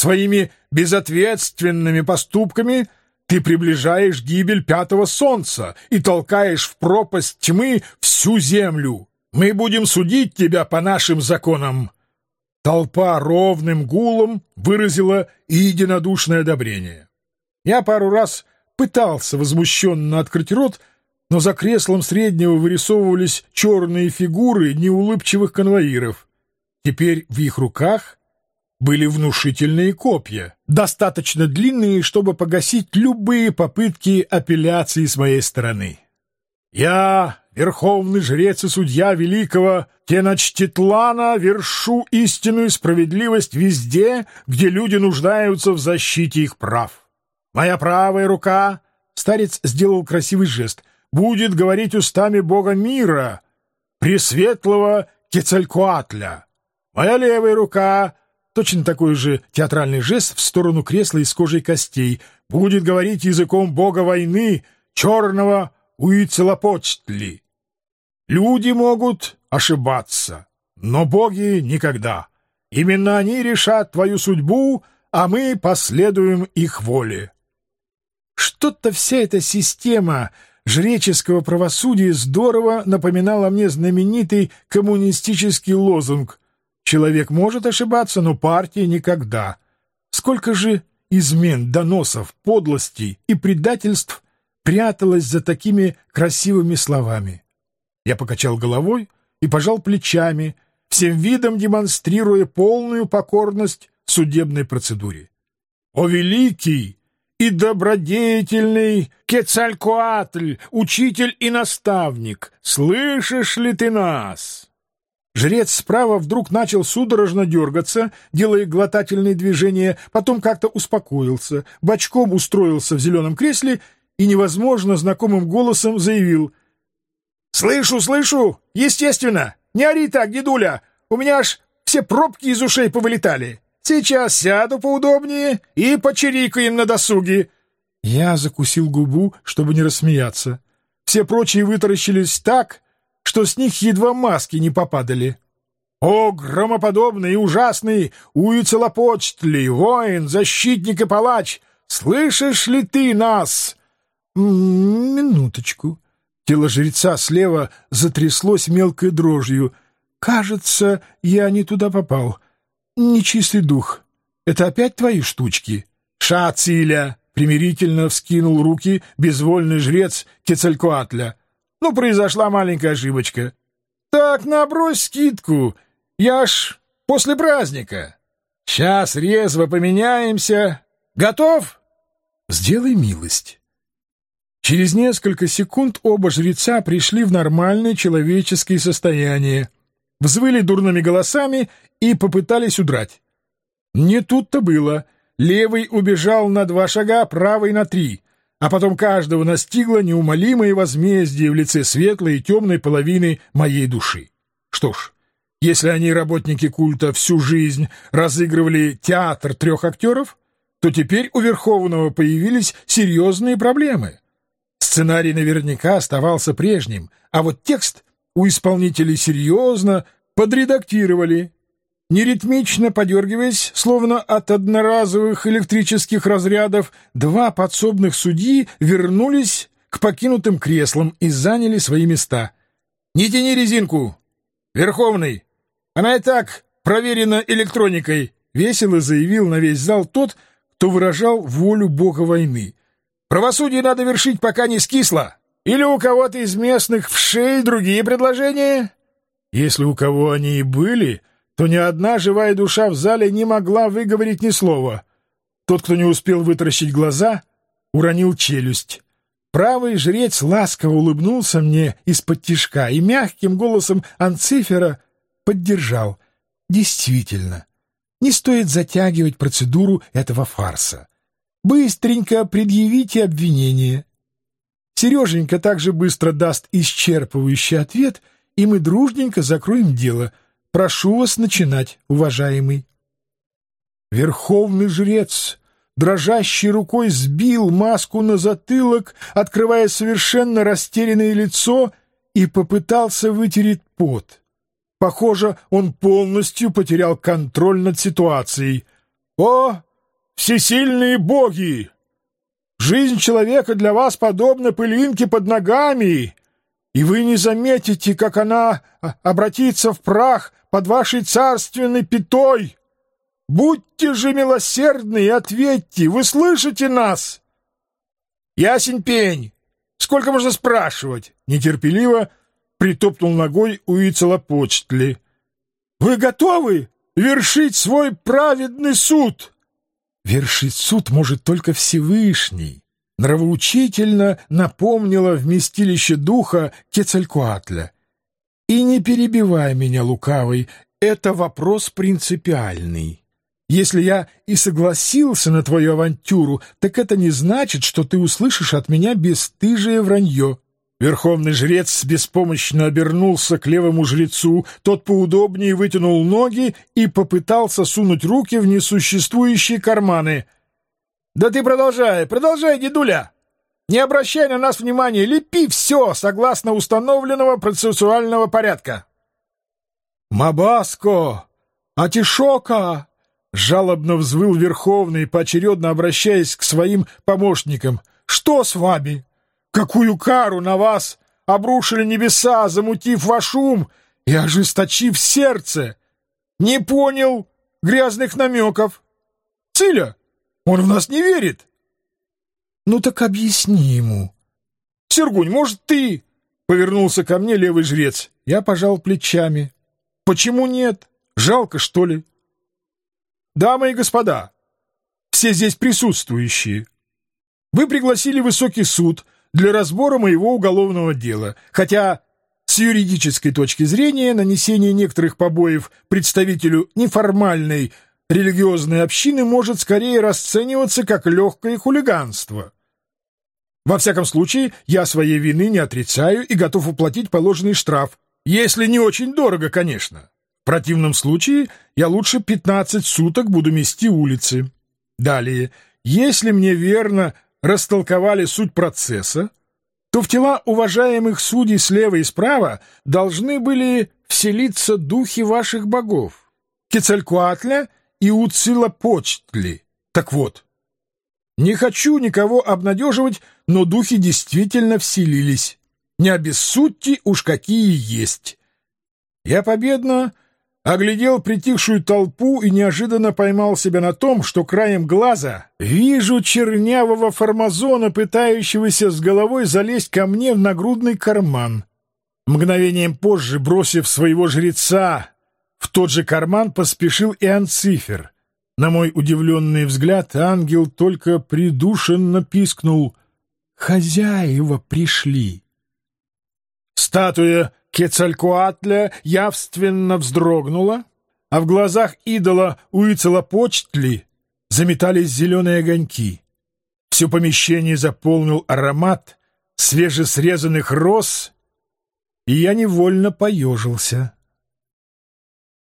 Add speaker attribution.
Speaker 1: Своими безответственными поступками ты приближаешь гибель пятого солнца и толкаешь в пропасть тьмы всю землю. Мы будем судить тебя по нашим законам». Толпа ровным гулом выразила единодушное одобрение. Я пару раз пытался возмущенно открыть рот, но за креслом среднего вырисовывались черные фигуры неулыбчивых конвоиров. Теперь в их руках были внушительные копья, достаточно длинные, чтобы погасить любые попытки апелляции с моей стороны. Я, верховный жрец и судья великого Теночтитлана, вершу истинную справедливость везде, где люди нуждаются в защите их прав. Моя правая рука, старец сделал красивый жест, будет говорить устами бога мира, пресветлого Кецалькоатля. Моя левая рука, точно такой же театральный жест в сторону кресла из кожи и костей, будет говорить языком бога войны, черного Уицелопочтли. Люди могут ошибаться, но боги никогда. Именно они решат твою судьбу, а мы последуем их воле. Что-то вся эта система жреческого правосудия здорово напоминала мне знаменитый коммунистический лозунг «Человек может ошибаться, но партия никогда». Сколько же измен, доносов, подлостей и предательств пряталось за такими красивыми словами. Я покачал головой и пожал плечами, всем видом демонстрируя полную покорность судебной процедуре. «О великий и добродетельный Кецалькоатль, учитель и наставник, слышишь ли ты нас?» Жрец справа вдруг начал судорожно дергаться, делая глотательные движения, потом как-то успокоился, бочком устроился в зеленом кресле и невозможно знакомым голосом заявил: «Слышу, слышу! Естественно! Не ори так, дедуля! У меня аж все пробки из ушей повылетали! Сейчас сяду поудобнее и почирикаем на досуге!» Я закусил губу, чтобы не рассмеяться. Все прочие вытаращились так, что с них едва маски не попадали. «О, громоподобный и ужасный Уицелопочтли, воин, защитник и палач! Слышишь ли ты нас?» «Минуточку». Тело жреца слева затряслось мелкой дрожью. «Кажется, я не туда попал. Нечистый дух. Это опять твои штучки?» «Ша, Циля!» — примирительно вскинул руки безвольный жрец Кецалькоатля. «Ну, произошла маленькая ошибочка. Так, набрось скидку. Я ж после праздника. Сейчас резво поменяемся. Готов?» «Сделай милость». Через несколько секунд оба жреца пришли в нормальное человеческое состояние, взвыли дурными голосами и попытались удрать. Не тут-то было. Левый убежал на 2 шага, правый на 3, а потом каждого настигло неумолимое возмездие в лице светлой и темной половины моей души. Что ж, если они, работники культа, всю жизнь разыгрывали театр 3 актеров, то теперь у Верховного появились серьезные проблемы. Сценарий наверняка оставался прежним, а вот текст у исполнителей серьезно подредактировали. Неритмично подергиваясь, словно от одноразовых электрических разрядов, 2 подсобных судьи вернулись к покинутым креслам и заняли свои места. «Не тяни резинку, Верховный! Она и так проверена электроникой», — весело заявил на весь зал тот, кто выражал волю бога войны. «Правосудие надо вершить, пока не скисло. Или у кого-то из местных вшей другие предложения?» Если у кого они и были, то ни одна живая душа в зале не могла выговорить ни слова. Тот, кто не успел вытаращить глаза, уронил челюсть. Правый жрец ласково улыбнулся мне из-под тишка и мягким голосом Анцифера поддержал. «Действительно, не стоит затягивать процедуру этого фарса. Быстренько предъявите обвинение. Сереженька также быстро даст исчерпывающий ответ, и мы дружненько закроем дело. Прошу вас начинать, уважаемый». Верховный жрец дрожащей рукой сбил маску на затылок, открывая совершенно растерянное лицо, и попытался вытереть пот. Похоже, он полностью потерял контроль над ситуацией. «О, всесильные боги! Жизнь человека для вас подобна пылинке под ногами, и вы не заметите, как она обратится в прах под вашей царственной пятой. Будьте же милосердны и ответьте, вы слышите нас?» «Ясен пень! Сколько можно спрашивать?» — нетерпеливо притопнул ногой Уицелопочтли. «Вы готовы вершить свой праведный суд?» «Вершить суд может только Всевышний», — нравоучительно напомнила вместилище духа Кецалькоатля. «И не перебивай меня, лукавый, это вопрос принципиальный. Если я и согласился на твою авантюру, так это не значит, что ты услышишь от меня бесстыжее вранье». Верховный жрец беспомощно обернулся к левому жрецу, тот поудобнее вытянул ноги и попытался сунуть руки в несуществующие карманы. «Да ты продолжай, дедуля! Не обращай на нас внимания, лепи все согласно установленного процессуального порядка!» «Мабаско! Атишока!» — жалобно взвыл Верховный, поочередно обращаясь к своим помощникам. «Что с вами? Какую кару на вас обрушили небеса, замутив ваш ум и ожесточив сердце? Не понял грязных намеков. Циля, он в нас не верит». «Ну так объясни ему». «Сергунь, может, ты?» — повернулся ко мне левый жрец. Я пожал плечами. «Почему нет? Жалко, что ли?» «Дамы и господа, все здесь присутствующие, вы пригласили высокий суд для разбора моего уголовного дела, хотя с юридической точки зрения нанесение некоторых побоев представителю неформальной религиозной общины может скорее расцениваться как легкое хулиганство. Во всяком случае, я своей вины не отрицаю и готов уплатить положенный штраф, если не очень дорого, конечно. В противном случае я лучше 15 суток буду мести улицы. Далее, если мне верно растолковали суть процесса, то в тела уважаемых судей слева и справа должны были вселиться духи ваших богов, Кецалькоатля и Уицелопочтли. Так вот, не хочу никого обнадеживать, но духи действительно вселились. Не обессудьте, уж какие есть. Я победно оглядел притихшую толпу и неожиданно поймал себя на том, что краем глаза вижу чернявого формазона, пытающегося с головой залезть ко мне в нагрудный карман. Мгновением позже, бросив своего жреца, в тот же карман поспешил и Анцифер. На мой удивленный взгляд ангел только придушенно пискнул: «Хозяева пришли». Статуя Кецалькоатля явственно вздрогнула, а в глазах идола Уицелопочтли заметались зеленые огоньки. Все помещение заполнил аромат свежесрезанных роз, и я невольно поежился.